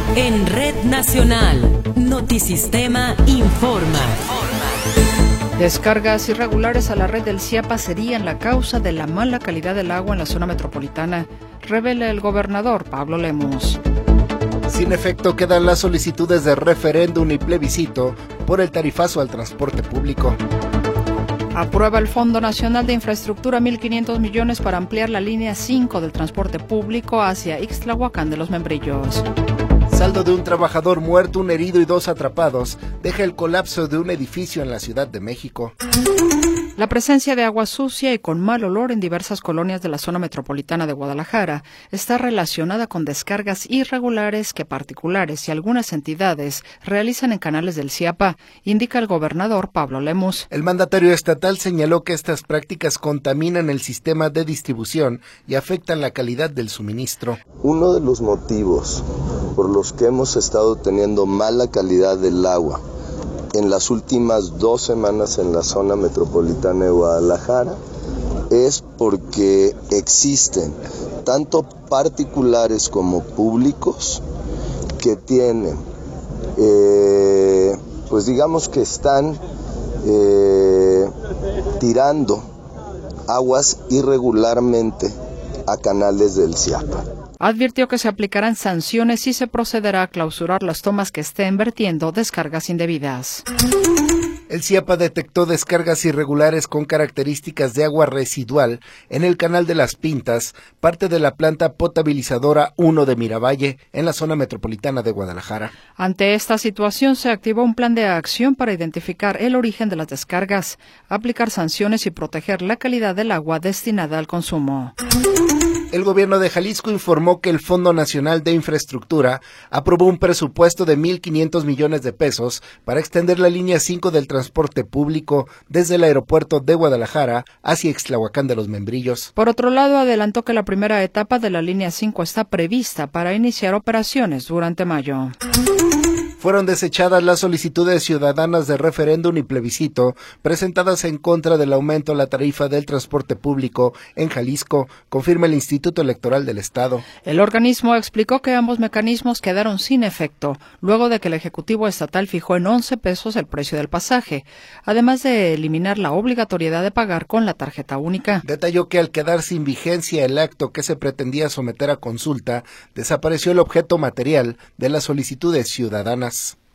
En Red Nacional, Notisistema informa. Descargas irregulares a la red del Ciapa serían la causa de la mala calidad del agua en la zona metropolitana, revela el gobernador Pablo Lemus. Sin efecto quedan las solicitudes de referéndum y plebiscito por el tarifazo al transporte público. Aprueba el Fondo Nacional de Infraestructura 1.500 millones para ampliar la línea 5 del transporte público hacia Ixtlahuacán de los Membrillos. Saldo de un trabajador muerto, un herido y 2 atrapados deja el colapso de un edificio en la Ciudad de México. La presencia de agua sucia y con mal olor en diversas colonias de la zona metropolitana de Guadalajara está relacionada con descargas irregulares que particulares y algunas entidades realizan en canales del Ciapa, indica el gobernador Pablo Lemus. El mandatario estatal señaló que estas prácticas contaminan el sistema de distribución y afectan la calidad del suministro. Uno de los motivos por los que hemos estado teniendo mala calidad del agua en las últimas 2 semanas en la zona metropolitana de Guadalajara es porque existen tanto particulares como públicos que tienen, pues digamos que están tirando aguas irregularmente a canales del Ciapa. Advirtió que se aplicarán sanciones y se procederá a clausurar las tomas que estén vertiendo descargas indebidas. El Ciapa detectó descargas irregulares con características de agua residual en el canal de Las Pintas, parte de la planta potabilizadora 1 de Miravalle, en la zona metropolitana de Guadalajara. Ante esta situación se activó un plan de acción para identificar el origen de las descargas, aplicar sanciones y proteger la calidad del agua destinada al consumo. El gobierno de Jalisco informó que el Fondo Nacional de Infraestructura aprobó un presupuesto de 1.500 millones de pesos para extender la línea 5 del transporte público desde el aeropuerto de Guadalajara hacia Ixtlahuacán de los Membrillos. Por otro lado, adelantó que la primera etapa de la línea 5 está prevista para iniciar operaciones durante mayo. Fueron desechadas las solicitudes ciudadanas de referéndum y plebiscito presentadas en contra del aumento a la tarifa del transporte público en Jalisco, confirma el Instituto Electoral del Estado. El organismo explicó que ambos mecanismos quedaron sin efecto, luego de que el Ejecutivo Estatal fijó en 11 pesos el precio del pasaje, además de eliminar la obligatoriedad de pagar con la tarjeta única. Detalló que al quedar sin vigencia el acto que se pretendía someter a consulta, desapareció el objeto material de las solicitudes ciudadanas.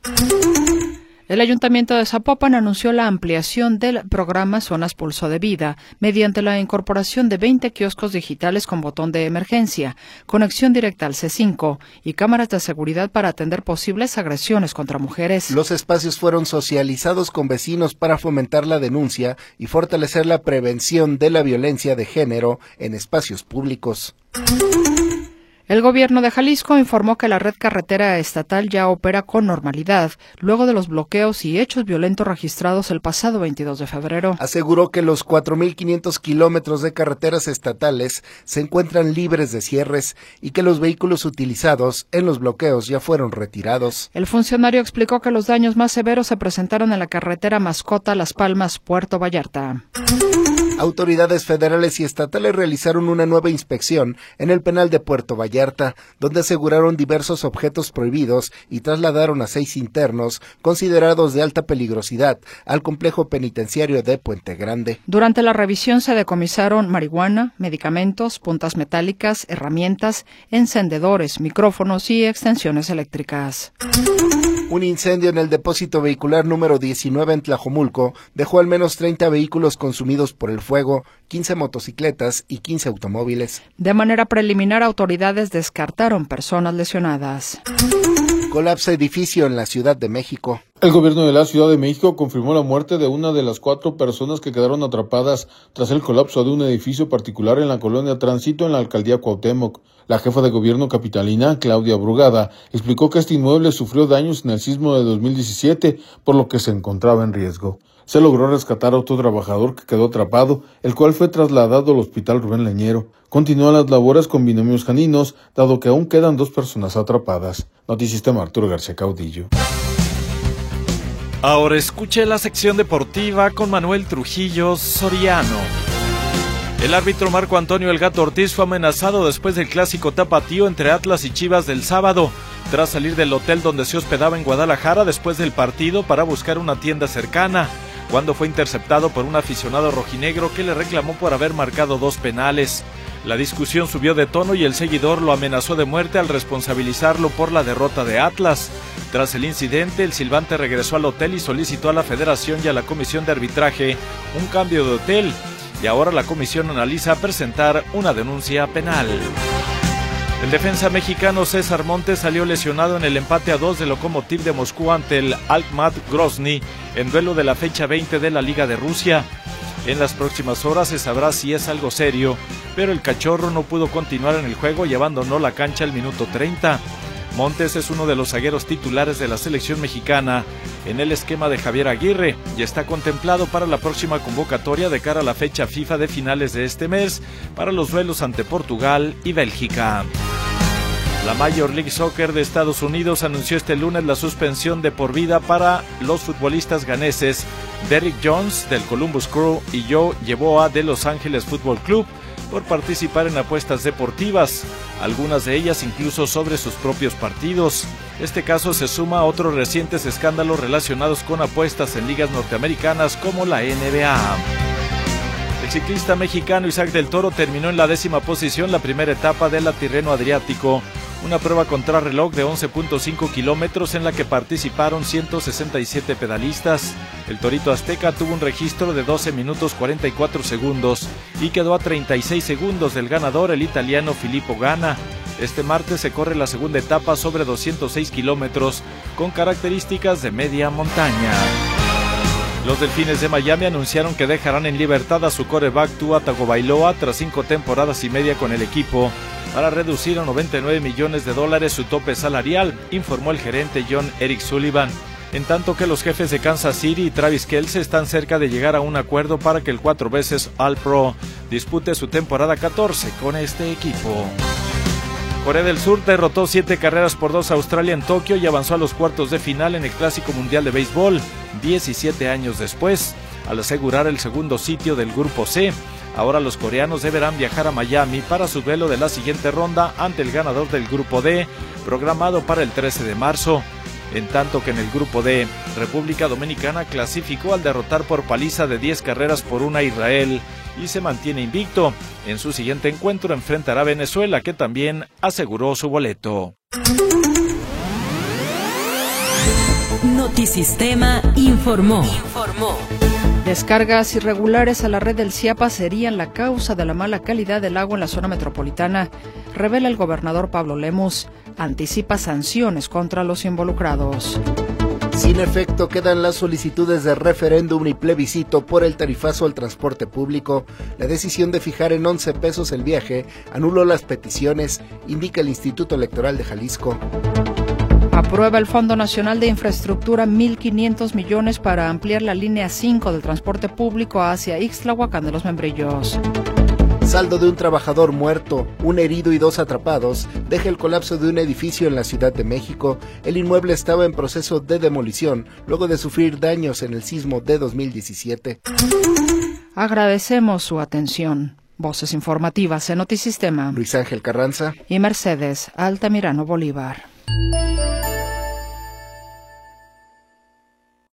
El Ayuntamiento de Zapopan anunció la ampliación del programa Zonas Pulso de Vida mediante la incorporación de 20 kioscos digitales con botón de emergencia, conexión directa al C5 y cámaras de seguridad para atender posibles agresiones contra mujeres. Los espacios fueron socializados con vecinos para fomentar la denuncia y fortalecer la prevención de la violencia de género en espacios públicos. El gobierno de Jalisco informó que la red carretera estatal ya opera con normalidad, luego de los bloqueos y hechos violentos registrados el pasado 22 de febrero. Aseguró que los 4.500 kilómetros de carreteras estatales se encuentran libres de cierres y que los vehículos utilizados en los bloqueos ya fueron retirados. El funcionario explicó que los daños más severos se presentaron en la carretera Mascota Las Palmas-Puerto Vallarta. Autoridades federales y estatales realizaron una nueva inspección en el penal de Puerto Vallarta, donde aseguraron diversos objetos prohibidos y trasladaron a 6 internos considerados de alta peligrosidad al complejo penitenciario de Puente Grande. Durante la revisión se decomisaron marihuana, medicamentos, puntas metálicas, herramientas, encendedores, micrófonos y extensiones eléctricas. Un incendio en el depósito vehicular número 19 en Tlajomulco dejó al menos 30 vehículos consumidos por el fuego, 15 motocicletas y 15 automóviles. De manera preliminar, autoridades descartaron personas lesionadas. Colapsa edificio en la Ciudad de México. El gobierno de la Ciudad de México confirmó la muerte de una de las 4 personas que quedaron atrapadas tras el colapso de un edificio particular en la colonia Tránsito en la alcaldía Cuauhtémoc. La jefa de gobierno capitalina, Claudia Brugada, explicó que este inmueble sufrió daños en el sismo de 2017, por lo que se encontraba en riesgo. Se logró rescatar a otro trabajador que quedó atrapado, el cual fue trasladado al Hospital Rubén Leñero. Continúan las labores con binomios caninos, dado que aún quedan 2 personas atrapadas. Notisistema Arturo García Caudillo. Ahora escuche la sección deportiva con Manuel Trujillo Soriano. El árbitro Marco Antonio El Gato Ortiz fue amenazado después del clásico tapatío entre Atlas y Chivas del sábado, tras salir del hotel donde se hospedaba en Guadalajara después del partido para buscar una tienda cercana, cuando fue interceptado por un aficionado rojinegro que le reclamó por haber marcado 2 penales. La discusión subió de tono y el seguidor lo amenazó de muerte al responsabilizarlo por la derrota de Atlas. Tras el incidente, el silbante regresó al hotel y solicitó a la Federación y a la Comisión de Arbitraje un cambio de hotel, y ahora la comisión analiza presentar una denuncia penal. El defensa mexicano César Montes salió lesionado en el empate a 2 de Lokomotiv de Moscú ante el Akhmat Grozny en duelo de la fecha 20 de la Liga de Rusia. En las próximas horas se sabrá si es algo serio, pero el cachorro no pudo continuar en el juego y abandonó la cancha al minuto 30. Montes es uno de los zagueros titulares de la selección mexicana en el esquema de Javier Aguirre y está contemplado para la próxima convocatoria de cara a la fecha FIFA de finales de este mes para los duelos ante Portugal y Bélgica. La Major League Soccer de Estados Unidos anunció este lunes la suspensión de por vida para los futbolistas ganeses Derrick Jones del Columbus Crew y Joe Yeboah de Los Ángeles Football Club por participar en apuestas deportivas, algunas de ellas incluso sobre sus propios partidos. Este caso se suma a otros recientes escándalos relacionados con apuestas en ligas norteamericanas como la NBA. El ciclista mexicano Isaac del Toro terminó en la 10ª posición la primera etapa del Tirreno Adriático, una prueba contrarreloj de 11.5 kilómetros en la que participaron 167 pedalistas. El Torito Azteca tuvo un registro de 12 minutos 44 segundos y quedó a 36 segundos del ganador, el italiano Filippo Ganna. Este martes se corre la segunda etapa sobre 206 kilómetros con características de media montaña. Los Delfines de Miami anunciaron que dejarán en libertad a su quarterback Tua Tagovailoa tras 5 temporadas y media con el equipo para reducir a $99 millones su tope salarial, informó el gerente John Eric Sullivan, en tanto que los jefes de Kansas City y Travis Kelce están cerca de llegar a un acuerdo para que el 4 veces All-Pro dispute su temporada 14 con este equipo. Corea del Sur derrotó 7-2 a Australia en Tokio y avanzó a los cuartos de final en el Clásico Mundial de Béisbol, 17 años después, al asegurar el segundo sitio del Grupo C. Ahora los coreanos deberán viajar a Miami para su duelo de la siguiente ronda ante el ganador del Grupo D, programado para el 13 de marzo. En tanto que en el Grupo D, República Dominicana clasificó al derrotar por paliza de 10-1 a Israel y se mantiene invicto. En su siguiente encuentro enfrentará a Venezuela, que también aseguró su boleto. Notisistema informó. Descargas irregulares a la red del Ciapa serían la causa de la mala calidad del agua en la zona metropolitana, revela el gobernador Pablo Lemus. Anticipa sanciones contra los involucrados. Sin efecto quedan las solicitudes de referéndum y plebiscito por el tarifazo al transporte público. La decisión de fijar en 11 pesos el viaje anuló las peticiones, indica el Instituto Electoral de Jalisco. Aprueba el Fondo Nacional de Infraestructura 1.500 millones para ampliar la línea 5 del transporte público hacia Ixtlahuacán de los Membrillos. Saldo de un trabajador muerto, un herido y 2 atrapados deja el colapso de un edificio en la Ciudad de México. El inmueble estaba en proceso de demolición luego de sufrir daños en el sismo de 2017. Agradecemos su atención. Voces informativas en Notisistema. Luis Ángel Carranza y Mercedes Altamirano Bolívar.